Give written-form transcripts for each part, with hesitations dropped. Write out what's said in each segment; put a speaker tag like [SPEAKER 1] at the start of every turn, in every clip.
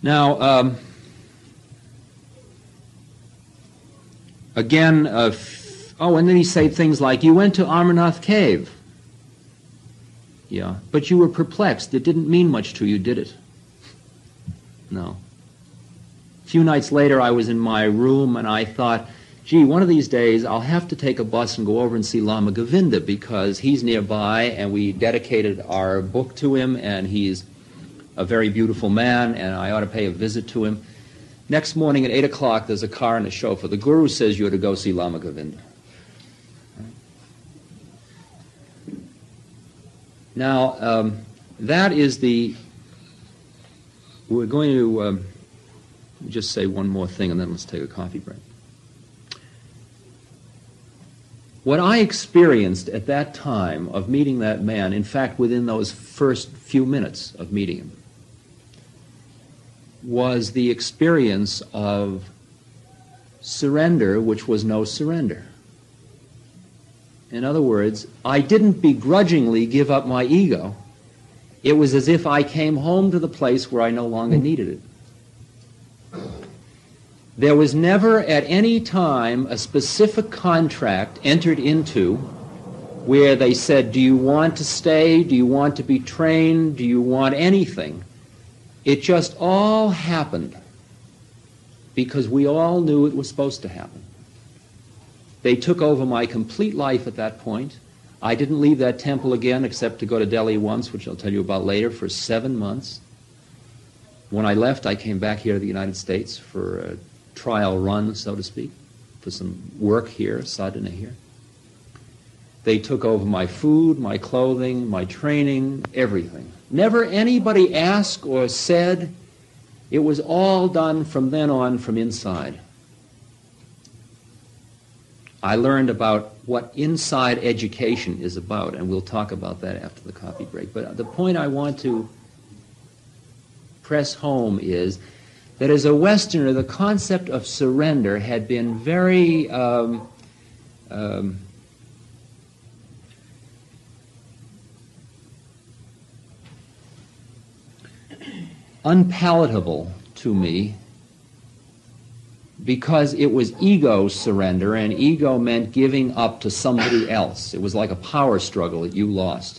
[SPEAKER 1] Now, again, and then he said things like, you went to Amarnath Cave. Yeah, but you were perplexed. It didn't mean much to you, did it? No. A few nights later, I was in my room, and I thought, gee, one of these days I'll have to take a bus and go over and see Lama Govinda because he's nearby, and we dedicated our book to him, and he's a very beautiful man, and I ought to pay a visit to him. Next morning at 8 o'clock, there's a car and a chauffeur. The Guru says you're to go see Lama Govinda. Now, that is the... We're going to just say one more thing, and then let's take a coffee break. What I experienced at that time of meeting that man, in fact, within those first few minutes of meeting him, was the experience of surrender, which was no surrender. In other words, I didn't begrudgingly give up my ego. It was as if I came home to the place where I no longer needed it. There was never at any time a specific contract entered into where they said, do you want to stay? Do you want to be trained? Do you want anything? It just all happened because we all knew it was supposed to happen. They took over my complete life at that point. I didn't leave that temple again except to go to Delhi once, which I'll tell you about later, for 7 months. When I left, I came back here to the United States for a trial run, so to speak, for some work here, sadhana here. They took over my food, my clothing, my training, everything. Never anybody asked or said. It was all done from then on from inside. I learned about what inside education is about, and we'll talk about that after the coffee break. But the point I want to press home is that as a Westerner, the concept of surrender had been very unpalatable to me because it was ego surrender, and ego meant giving up to somebody else. It was like a power struggle that you lost.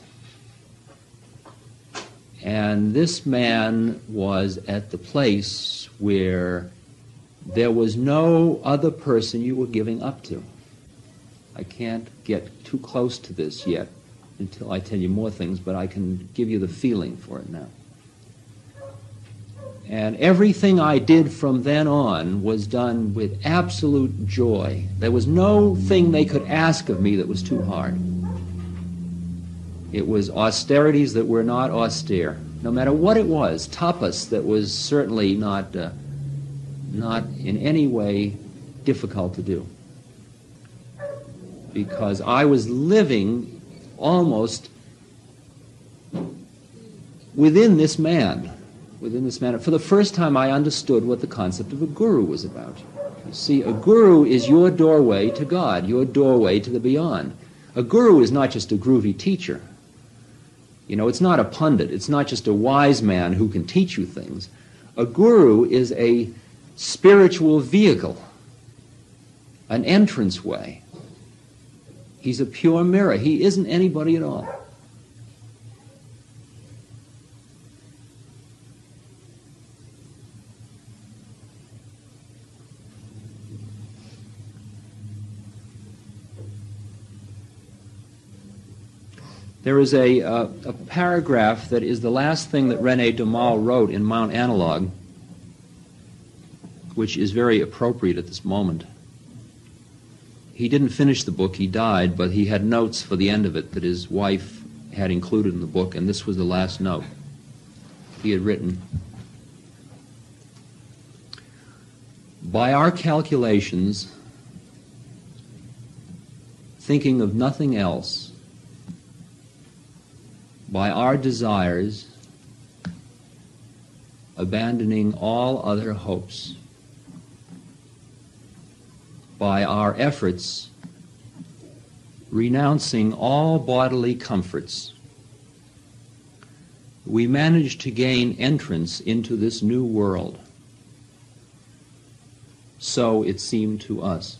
[SPEAKER 1] And this man was at the place where there was no other person you were giving up to. I can't get too close to this yet until I tell you more things, but I can give you the feeling for it now. And everything I did from then on was done with absolute joy. There was no thing they could ask of me that was too hard. It was austerities that were not austere. No matter what it was, tapas that was certainly not in any way difficult to do. Because I was living almost within this man. For the first time, I understood what the concept of a guru was about. You see, a guru is your doorway to God, your doorway to the beyond. A guru is not just a groovy teacher. You know, it's not a pundit. It's not just a wise man who can teach you things. A guru is a spiritual vehicle, an entranceway. He's a pure mirror. He isn't anybody at all. There is a paragraph that is the last thing that René Daumal wrote in Mount Analog, which is very appropriate at this moment. He didn't finish the book, he died, but he had notes for the end of it that his wife had included in the book, and this was the last note he had written. By our calculations, thinking of nothing else, by our desires, abandoning all other hopes, by our efforts, renouncing all bodily comforts, we managed to gain entrance into this new world. So it seemed to us.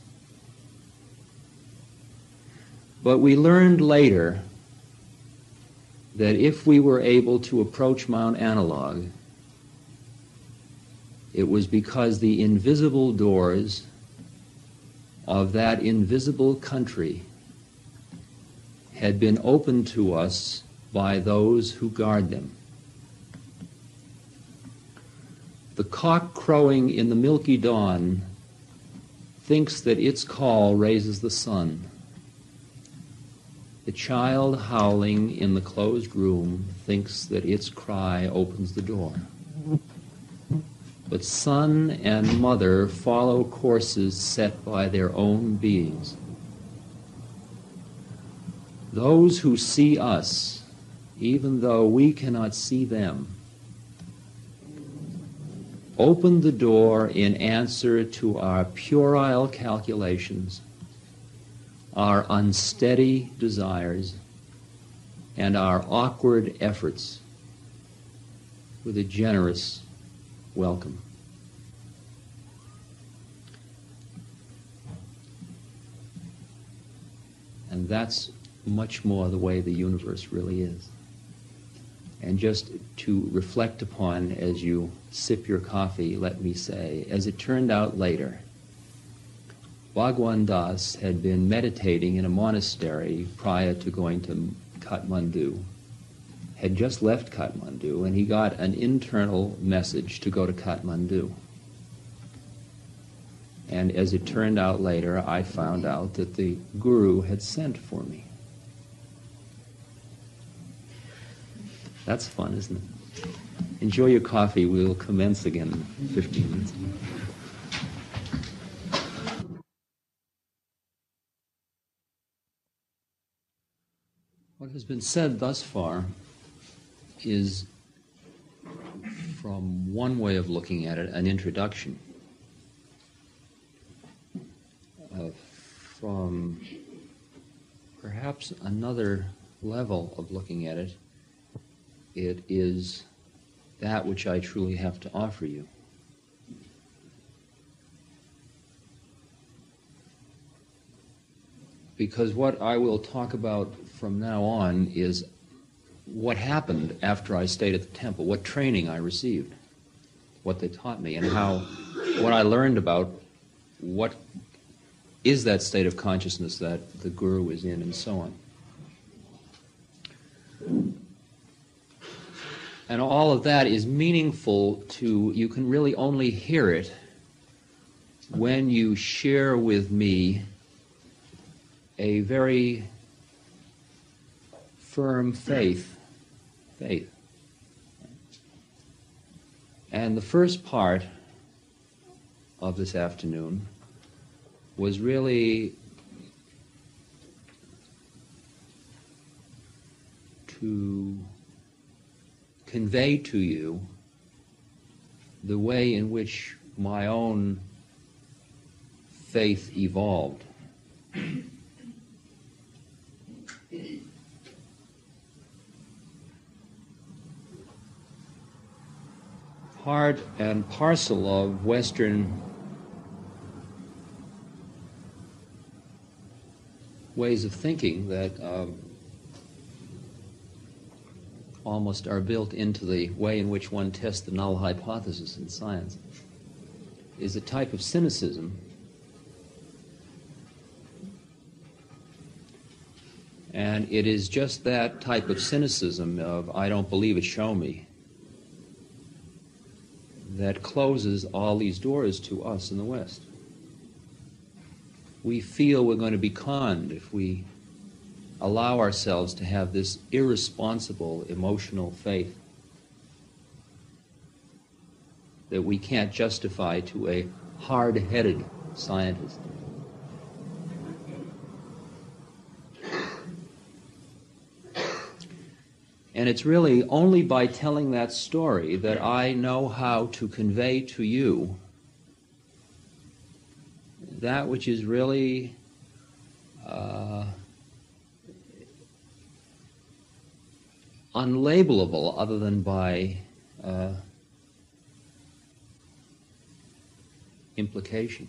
[SPEAKER 1] But we learned later that if we were able to approach Mount Analog, it was because the invisible doors of that invisible country had been opened to us by those who guard them. The cock crowing in the milky dawn thinks that its call raises the sun. The child howling in the closed room thinks that its cry opens the door. But son and mother follow courses set by their own beings. Those who see us, even though we cannot see them, open the door in answer to our puerile calculations, our unsteady desires, and our awkward efforts with a generous welcome. And that's much more the way the universe really is. And just to reflect upon as you sip your coffee, let me say, as it turned out later, Bhagwan Das had been meditating in a monastery prior to going to Kathmandu, had just left Kathmandu, and he got an internal message to go to Kathmandu. And as it turned out later, I found out that the Guru had sent for me. That's fun, isn't it? Enjoy your coffee. We'll commence again in 15 minutes. What has been said thus far is, from one way of looking at it, an introduction. From perhaps another level of looking at it, it is that which I truly have to offer you. Because what I will talk about from now on is what happened after I stayed at the temple, what training I received, what they taught me, and what I learned about what is that state of consciousness that the Guru is in, and so on. And all of that is meaningful you can really only hear it when you share with me a very firm faith. And the first part of this afternoon was really to convey to you the way in which my own faith evolved. Part and parcel of Western ways of thinking that almost are built into the way in which one tests the null hypothesis in science is a type of cynicism. And it is just that type of cynicism of, I don't believe it, show me, that closes all these doors to us in the West. We feel we're going to be conned if we allow ourselves to have this irresponsible emotional faith that we can't justify to a hard-headed scientist. And it's really only by telling that story that I know how to convey to you that which is really unlabelable other than by implication.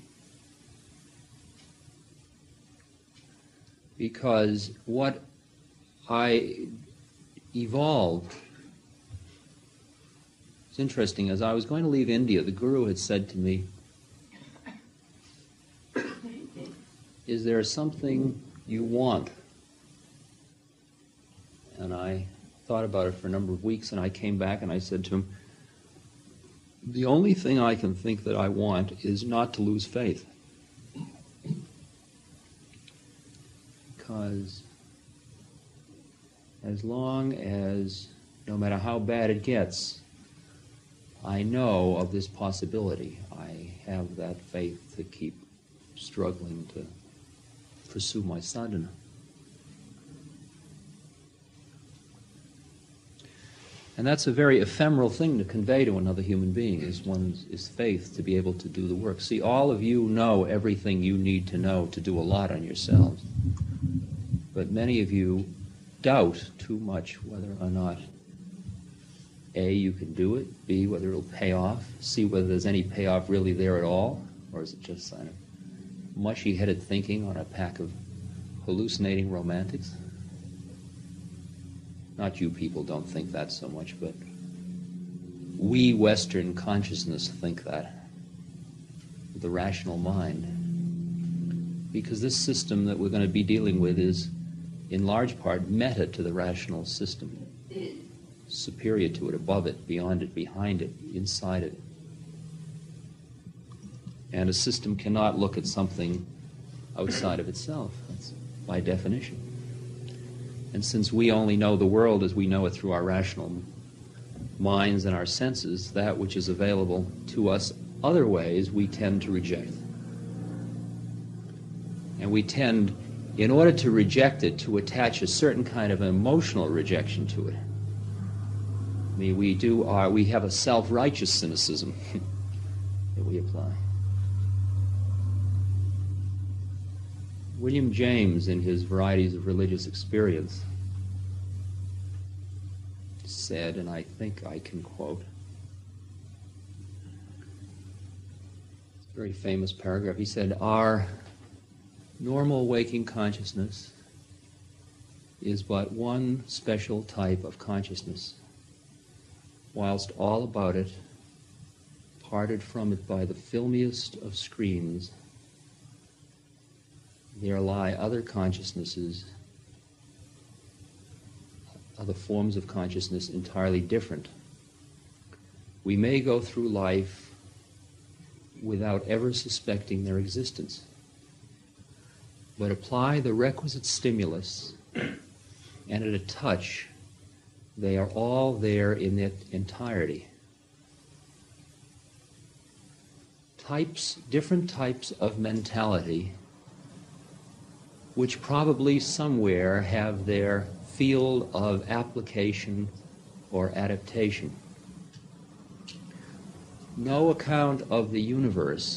[SPEAKER 1] Because what I evolved, it's interesting, as I was going to leave India, the Guru had said to me, "Is there something you want?" And I thought about it for a number of weeks, and I came back and I said to him, "The only thing I can think that I want is not to lose faith." Because as long as, no matter how bad it gets, I know of this possibility, I have that faith to keep struggling to pursue my sadhana. And that's a very ephemeral thing to convey to another human being, is faith to be able to do the work. See, all of you know everything you need to know to do a lot on yourselves. But many of you doubt too much whether or not, A, you can do it, B, whether it'll pay off, C, whether there's any payoff really there at all, or is it just kind of mushy-headed thinking on a pack of hallucinating romantics? Not you people don't think that so much, but we Western consciousness think that, the rational mind. Because this system that we're going to be dealing with is, in large part, meta to the rational system. Superior to it, above it, beyond it, behind it, inside it. And a system cannot look at something outside of itself. That's by definition. And since we only know the world as we know it through our rational minds and our senses, that which is available to us other ways we tend to reject. And we tend, in order to reject it, to attach a certain kind of emotional rejection to it. I mean, we have a self-righteous cynicism that we apply. William James, in his Varieties of Religious Experience, said, and I think I can quote, it's a very famous paragraph, he said, "Our normal waking consciousness is but one special type of consciousness, whilst all about it, parted from it by the filmiest of screens, there lie other consciousnesses, other forms of consciousness entirely different. We may go through life without ever suspecting their existence, but apply the requisite stimulus, and at a touch, they are all there in their entirety. Different types of mentality, which probably somewhere have their field of application or adaptation. No account of the universe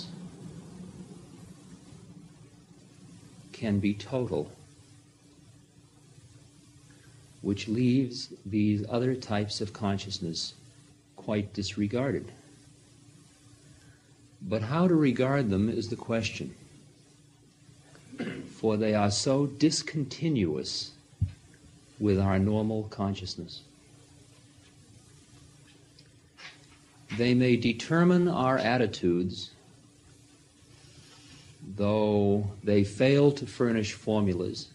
[SPEAKER 1] can be total, which leaves these other types of consciousness quite disregarded. But how to regard them is the question, for they are so discontinuous with our normal consciousness. They may determine our attitudes, though they fail to furnish formulas.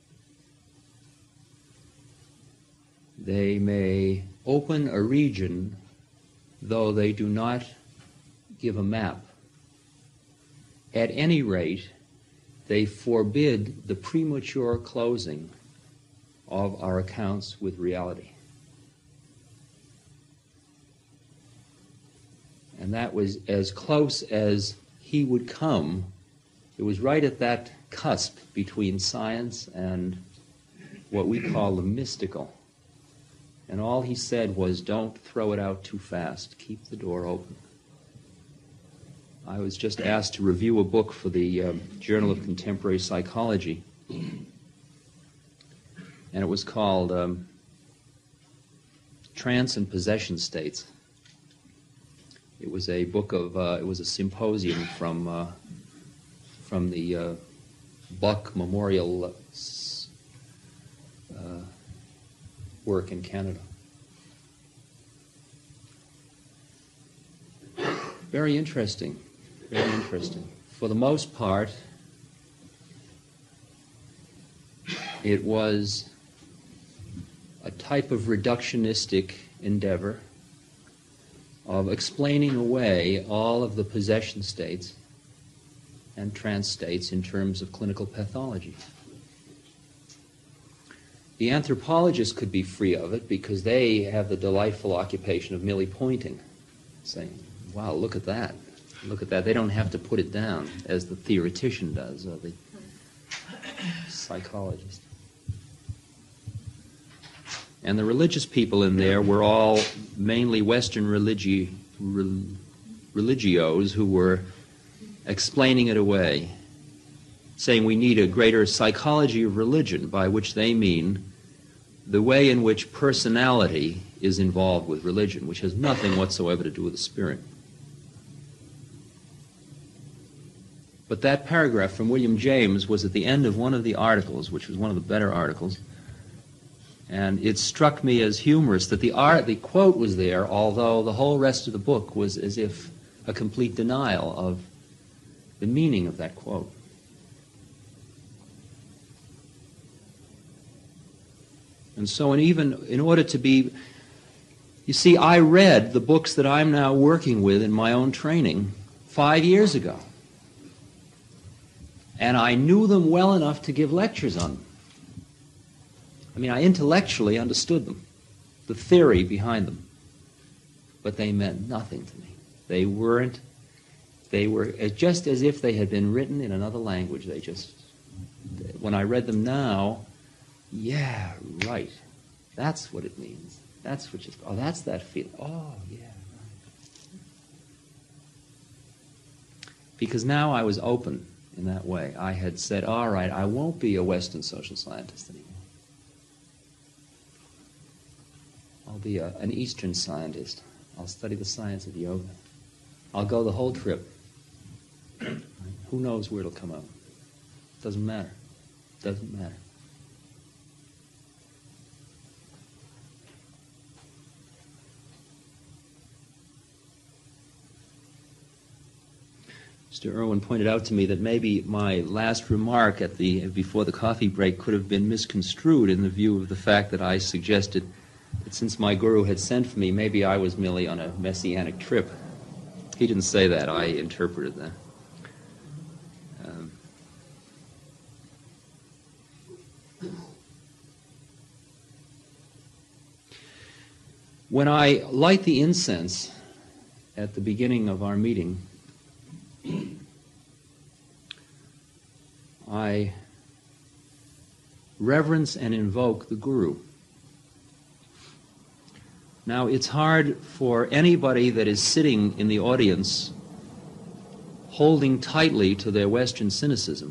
[SPEAKER 1] They may open a region, though they do not give a map. At any rate, they forbid the premature closing of our accounts with reality. And that was as close as he would come. It was right at that cusp between science and what we call the mystical. And all he said was, don't throw it out too fast. Keep the door open. I was just asked to review a book for the Journal of Contemporary Psychology. And it was called Trance and Possession States. It was a book of, it was a symposium from the Buck Memorial work in Canada. Very interesting, very interesting. For the most part, it was a type of reductionistic endeavor of explaining away all of the possession states and trance states in terms of clinical pathology. The anthropologists could be free of it because they have the delightful occupation of merely pointing, saying, wow, look at that. Look at that. They don't have to put it down as the theoretician does or the psychologist. And the religious people in there were all mainly Western religios who were explaining it away, saying we need a greater psychology of religion, by which they mean the way in which personality is involved with religion, which has nothing whatsoever to do with the spirit. But that paragraph from William James was at the end of one of the articles, which was one of the better articles, and it struck me as humorous that the quote was there, although the whole rest of the book was as if a complete denial of the meaning of that quote. And so even in order to be, you see, I read the books that I'm now working with in my own training 5 years ago. And I knew them well enough to give lectures on them. I mean, I intellectually understood them, the theory behind them. But they meant nothing to me. They were just as if they had been written in another language. When I read them now, yeah, right. That's what it means. That's what that's that feeling. Oh, yeah, right. Because now I was open in that way. I had said, all right, I won't be a Western social scientist anymore. I'll be an Eastern scientist. I'll study the science of yoga. I'll go the whole trip. Who knows where it'll come out? Doesn't matter. Doesn't matter. Mr. Irwin pointed out to me that maybe my last remark before the coffee break could have been misconstrued in the view of the fact that I suggested that since my guru had sent for me, maybe I was merely on a messianic trip. He didn't say that. I interpreted that. When I light the incense at the beginning of our meeting, I reverence and invoke the Guru. Now, it's hard for anybody that is sitting in the audience holding tightly to their Western cynicism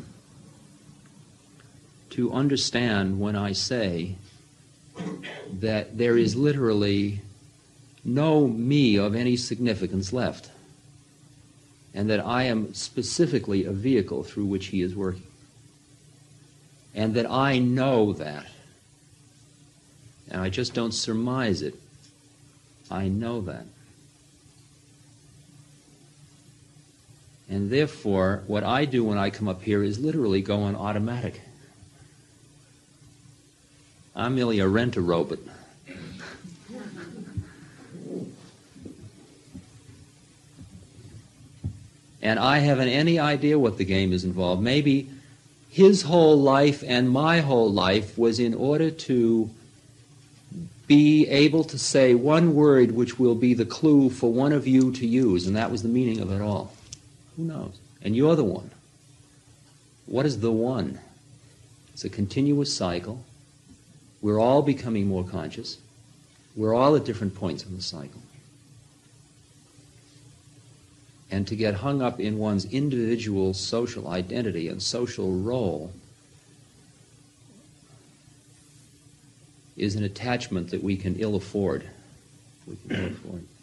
[SPEAKER 1] to understand when I say that there is literally no me of any significance left, and that I am specifically a vehicle through which he is working. And that I know that. And I just don't surmise it. I know that. And therefore, what I do when I come up here is literally go on automatic. I'm merely a rent-a-robot. And I haven't any idea what the game is involved. Maybe his whole life and my whole life was in order to be able to say one word which will be the clue for one of you to use, and that was the meaning of it all. Who knows? And you're the one. What is the one? It's a continuous cycle. We're all becoming more conscious. We're all at different points in the cycle. And to get hung up in one's individual social identity and social role is an attachment that we can ill afford. We can look for it.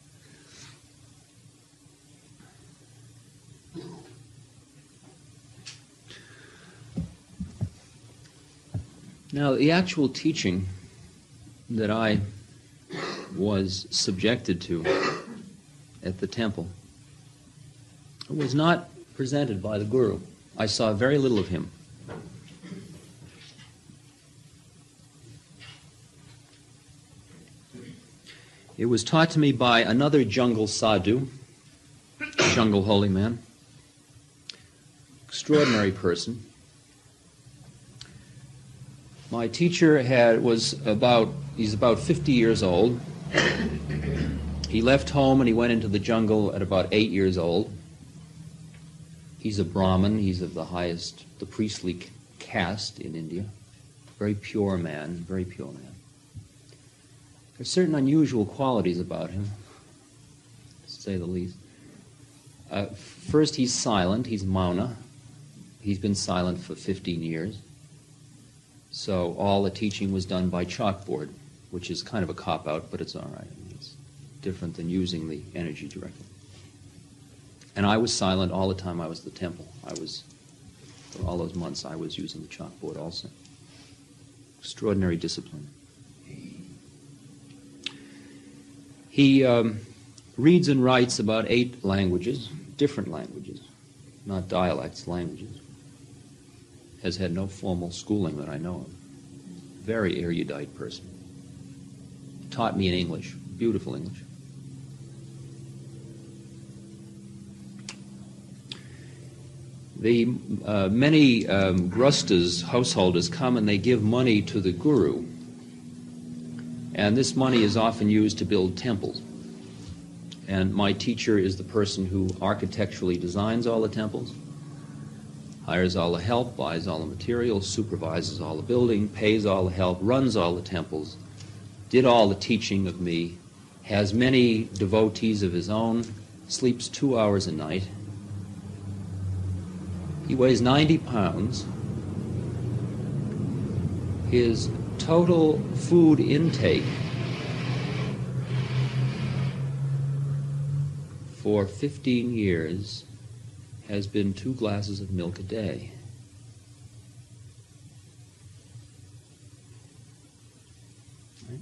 [SPEAKER 1] Now, the actual teaching that I was subjected to at the temple was not presented by the Guru. I saw very little of him. It was taught to me by another jungle sadhu, jungle holy man, extraordinary person. My teacher he's about 50 years old. He left home and he went into the jungle at about 8 years old. He's a Brahmin. He's of the highest, the priestly caste in India. Very pure man, very pure man. There's certain unusual qualities about him, to say the least. First, he's silent. He's mauna. He's been silent for 15 years. So all the teaching was done by chalkboard, which is kind of a cop-out, but it's all right. It's different than using the energy directly. And I was silent all the time I was at the temple. For all those months, I was using the chalkboard also. Extraordinary discipline. He reads and writes about 8 languages, different languages, not dialects, languages. Has had no formal schooling that I know of. Very erudite person. Taught me in English, beautiful English. The many grustas, householders, come and they give money to the Guru. And this money is often used to build temples. And my teacher is the person who architecturally designs all the temples, hires all the help, buys all the materials, supervises all the building, pays all the help, runs all the temples, did all the teaching of me, has many devotees of his own, sleeps 2 hours a night. He weighs 90 pounds. His total food intake for 15 years has been 2 glasses of milk a day. Right?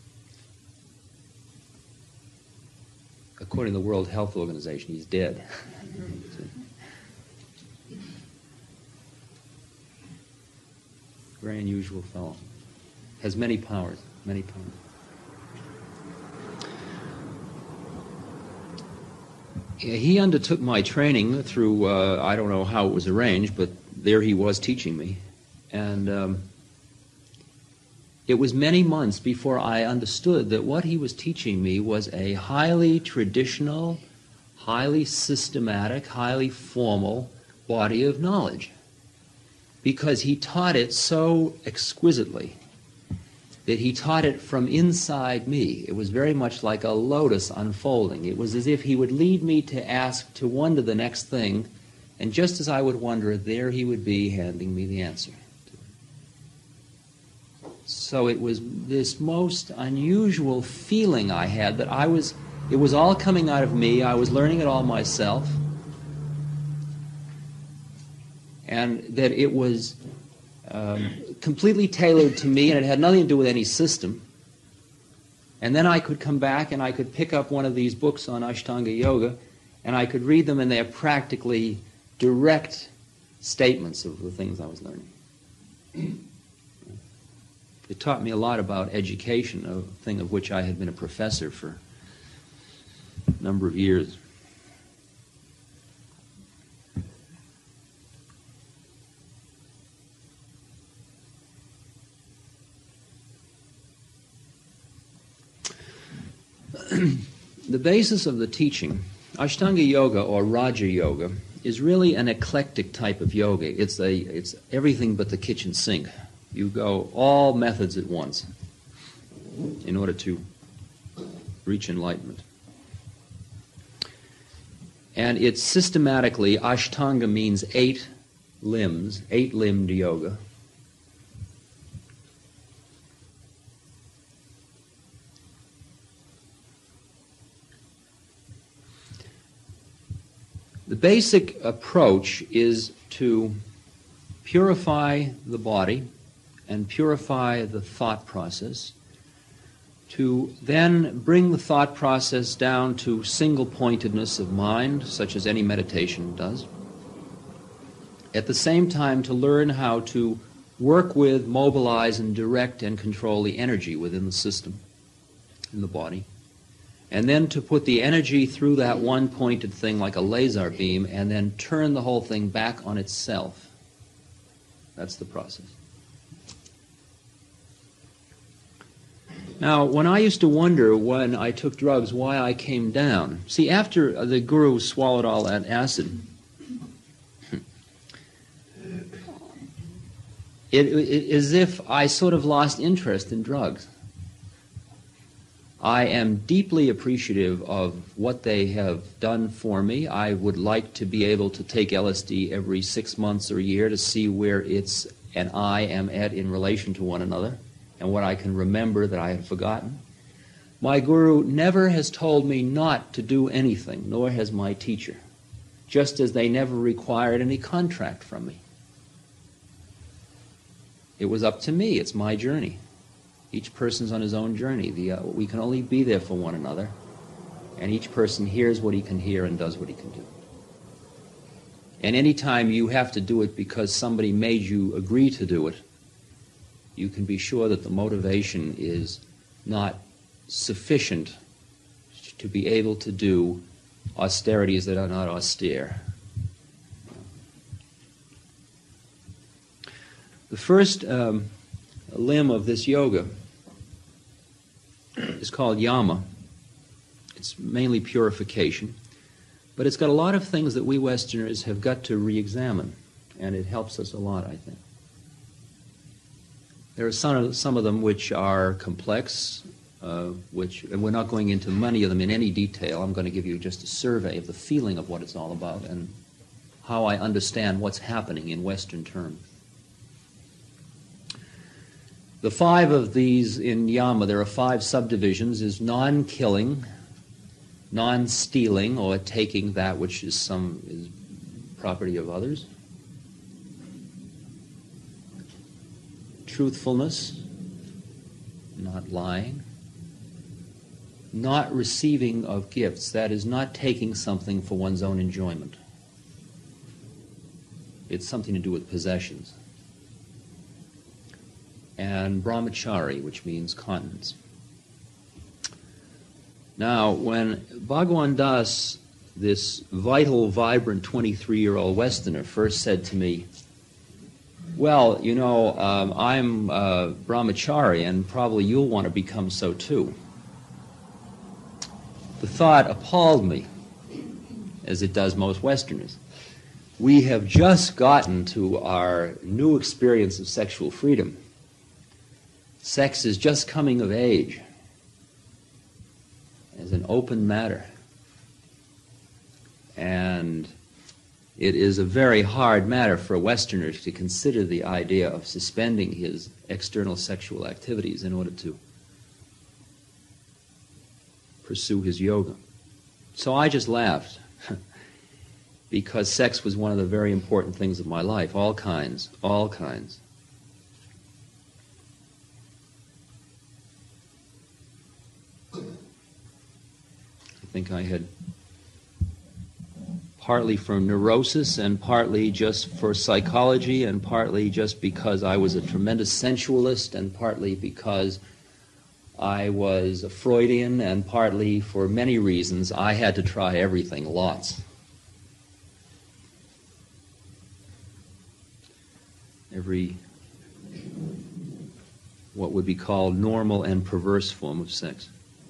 [SPEAKER 1] According to the World Health Organization, he's dead. Very unusual fellow. Has many powers, many powers. He undertook my training through, I don't know how it was arranged, but there he was teaching me. And it was many months before I understood that what he was teaching me was a highly traditional, highly systematic, highly formal body of knowledge. Because he taught it so exquisitely that he taught it from inside me. It was very much like a lotus unfolding. It was as if he would lead me to wonder the next thing, and just as I would wonder, there he would be handing me the answer. So it was this most unusual feeling I had that it was all coming out of me, I was learning it all myself, and that it was completely tailored to me, and it had nothing to do with any system. And then I could come back and I could pick up one of these books on Ashtanga Yoga, and I could read them, and they are practically direct statements of the things I was learning. It taught me a lot about education, a thing of which I had been a professor for a number of years. The basis of the teaching, Ashtanga Yoga or Raja Yoga, is really an eclectic type of yoga. It's everything but the kitchen sink. You go all methods at once in order to reach enlightenment. And it's systematically, Ashtanga means 8 limbs, 8-limbed yoga. basic approach is to purify the body and purify the thought process, to then bring the thought process down to single-pointedness of mind, such as any meditation does. At the same time, to learn how to work with, mobilize, and direct and control the energy within the system, in the body. And then to put the energy through that one-pointed thing like a laser beam and then turn the whole thing back on itself. That's the process. Now, when I used to wonder when I took drugs why I came down, see, after the guru swallowed all that acid, it as if I sort of lost interest in drugs. I am deeply appreciative of what they have done for me. I would like to be able to take LSD every 6 months or a year to see where it's and I am at in relation to one another and what I can remember that I had forgotten. My guru never has told me not to do anything, nor has my teacher, just as they never required any contract from me. It was up to me. It's my journey. Each person's on his own journey. We can only be there for one another, and each person hears what he can hear and does what he can do. And any time you have to do it because somebody made you agree to do it, you can be sure that the motivation is not sufficient to be able to do austerities that are not austere. The first limb of this yoga is called yama. It's mainly purification, but it's got a lot of things that we Westerners have got to re-examine, and it helps us a lot, I think. There are some of them which are complex, and we're not going into many of them in any detail. I'm going to give you just a survey of the feeling of what it's all about and how I understand what's happening in Western terms. The 5 of these in yama, there are 5 subdivisions, is non-killing, non-stealing, or taking that which is property of others, truthfulness, not lying, not receiving of gifts, that is, not taking something for one's own enjoyment. It's something to do with possessions. And brahmachari, which means continence. Now, when Bhagwan Das, this vital, vibrant 23-year-old Westerner, first said to me, well, you know, I'm brahmachari, and probably you'll want to become so too. The thought appalled me, as it does most Westerners. We have just gotten to our new experience of sexual freedom. Sex is just coming of age as an open matter. And it is a very hard matter for a Westerner to consider the idea of suspending his external sexual activities in order to pursue his yoga. So I just laughed because sex was one of the very important things of my life, all kinds, all kinds. I think I had, partly for neurosis and partly just for psychology and partly just because I was a tremendous sensualist and partly because I was a Freudian and partly for many reasons, I had to try everything, lots. Every, what would be called normal and perverse form of sex.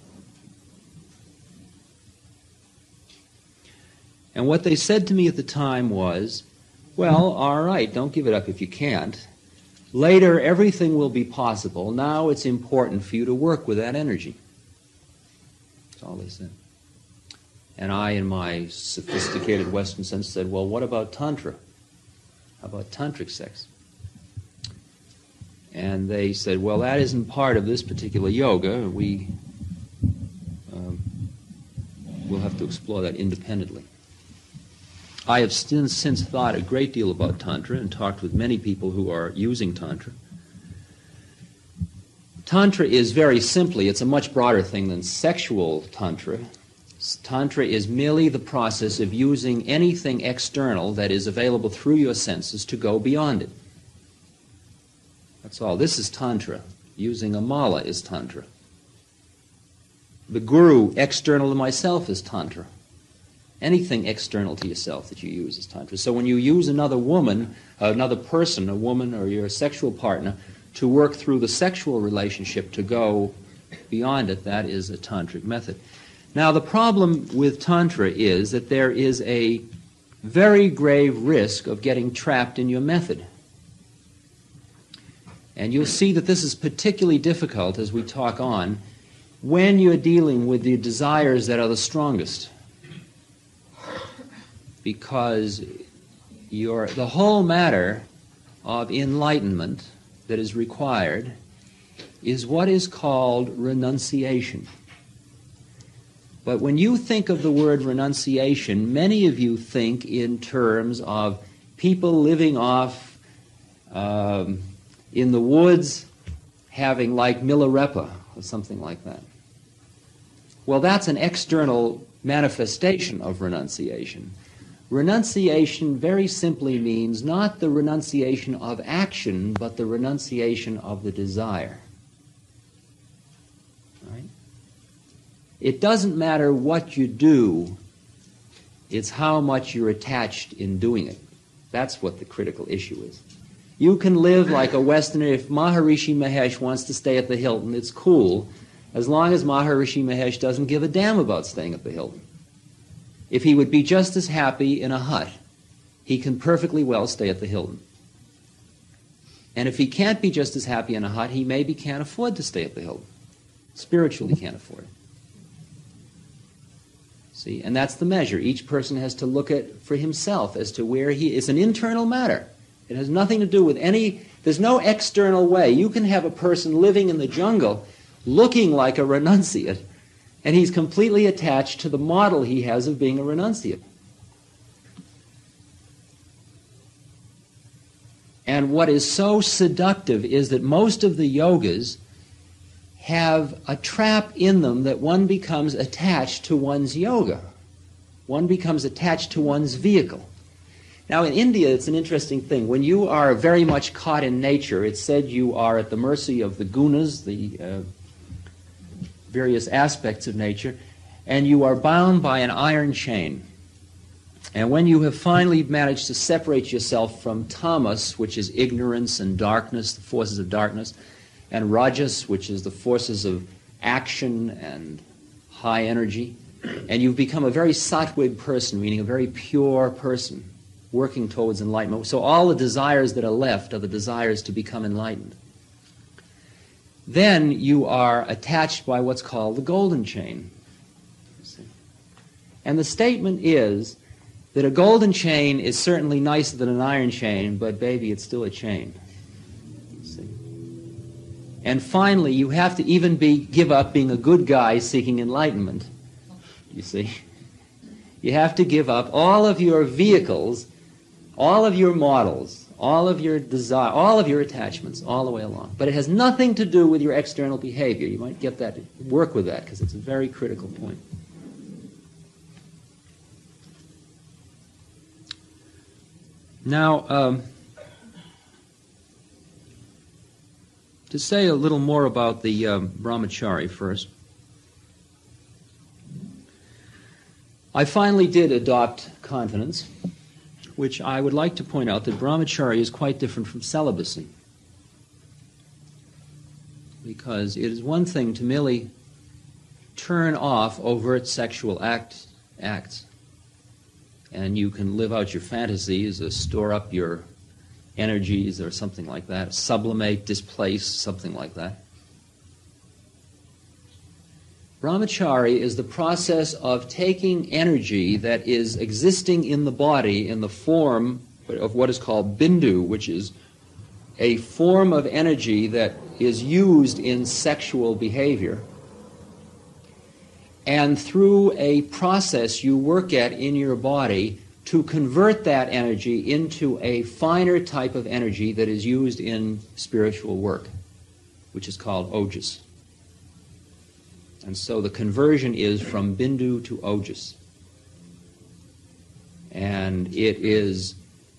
[SPEAKER 1] And what they said to me at the time was, well, all right, don't give it up if you can't. Later, everything will be possible. Now it's important for you to work with that energy. That's all they said. And I, in my sophisticated Western sense, said, well, what about Tantra? How about tantric sex? And they said, well, that isn't part of this particular yoga. We'll have to explore that independently. I have since thought a great deal about Tantra and talked with many people who are using Tantra. Tantra is very simply, it's a much broader thing than sexual Tantra. Tantra is merely the process of using anything external that is available through your senses to go beyond it. That's all. This is Tantra. Using a mala is Tantra. The guru external to myself is Tantra. Anything external to yourself that you use is Tantra. So when you use another woman, another person, a woman or your sexual partner, to work through the sexual relationship to go beyond it, that is a tantric method. Now, the problem with Tantra is that there is a very grave risk of getting trapped in your method. And you'll see that this is particularly difficult as we talk on when you're dealing with the desires that are the strongest. Because the whole matter of enlightenment that is required is what is called renunciation. But when you think of the word renunciation, many of you think in terms of people living off in the woods, having like Milarepa or something like that. Well, that's an external manifestation of renunciation. Renunciation very simply means not the renunciation of action, but the renunciation of the desire. Right? It doesn't matter what you do, it's how much you're attached in doing it. That's what the critical issue is. You can live like a Westerner. If Maharishi Mahesh wants to stay at the Hilton, it's cool, as long as Maharishi Mahesh doesn't give a damn about staying at the Hilton. If he would be just as happy in a hut, he can perfectly well stay at the Hilton. And if he can't be just as happy in a hut, he maybe can't afford to stay at the Hilton. Spiritually can't afford it. See, and that's the measure. Each person has to look at for himself as to where he is. It's an internal matter. It has nothing to do with there's no external way. You can have a person living in the jungle looking like a renunciate, and he's completely attached to the model he has of being a renunciate. And what is so seductive is that most of the yogas have a trap in them that one becomes attached to one's yoga. One becomes attached to one's vehicle. Now, in India, it's an interesting thing. When you are very much caught in nature, it's said you are at the mercy of the gunas, the various aspects of nature, and you are bound by an iron chain. And when you have finally managed to separate yourself from tamas, which is ignorance and darkness, the forces of darkness, and rajas, which is the forces of action and high energy, and you've become a very sattvic person, meaning a very pure person, working towards enlightenment. So all the desires that are left are the desires to become enlightened. Then you are attached by what's called the golden chain. And the statement is that a golden chain is certainly nicer than an iron chain, but baby, it's still a chain. And finally, you have to even give up being a good guy seeking enlightenment. You see? You have to give up all of your vehicles, all of your models, all of your desire, all of your attachments, all the way along. But it has nothing to do with your external behavior. You might get that, work with that, because it's a very critical point. Now, to say a little more about the brahmachari first. I finally did adopt continence, which I would like to point out that brahmachari is quite different from celibacy. Because it is one thing to merely turn off overt sexual acts, and you can live out your fantasies or store up your energies or something like that, sublimate, displace, something like that. Brahmachari is the process of taking energy that is existing in the body in the form of what is called bindu, which is a form of energy that is used in sexual behavior. And through a process you work at in your body, to convert that energy into a finer type of energy that is used in spiritual work, which is called ojas. And so the conversion is from bindu to ojas. And it is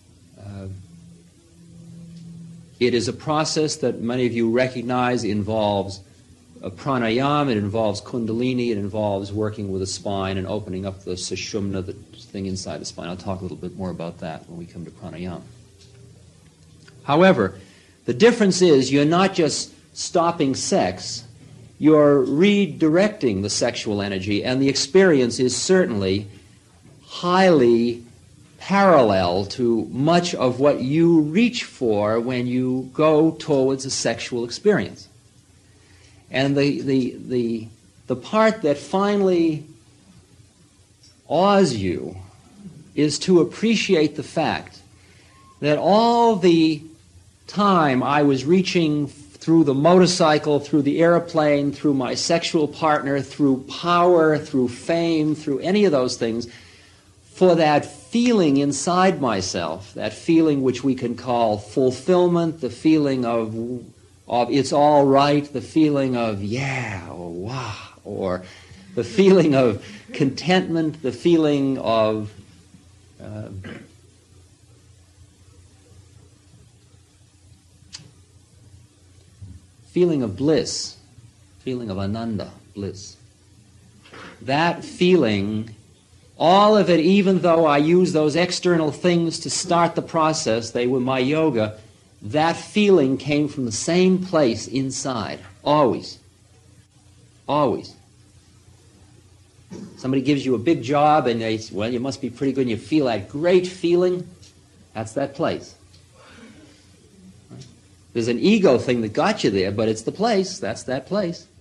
[SPEAKER 1] a process that many of you recognize involves pranayama, it involves kundalini, it involves working with the spine and opening up the sushumna, the thing inside the spine. I'll talk a little bit more about that when we come to pranayama. However, the difference is you're not just stopping sex, you're redirecting the sexual energy, and the experience is certainly highly parallel to much of what you reach for when you go towards a sexual experience. And the part that finally awes you is to appreciate the fact that all the time I was reaching through the motorcycle, through the airplane, through my sexual partner, through power, through fame, through any of those things, for that feeling inside myself, that feeling which we can call fulfillment, the feeling of it's all right, the feeling of yeah or wow, or the feeling of contentment, the feeling of bliss, feeling of ananda, bliss. That feeling, all of it, even though I use those external things to start the process, they were my yoga, that feeling came from the same place inside, always. Always. Somebody gives you a big job and they say, well, you must be pretty good, and you feel that great feeling, that's that place. There's an ego thing that got you there, but it's the place, that's that place.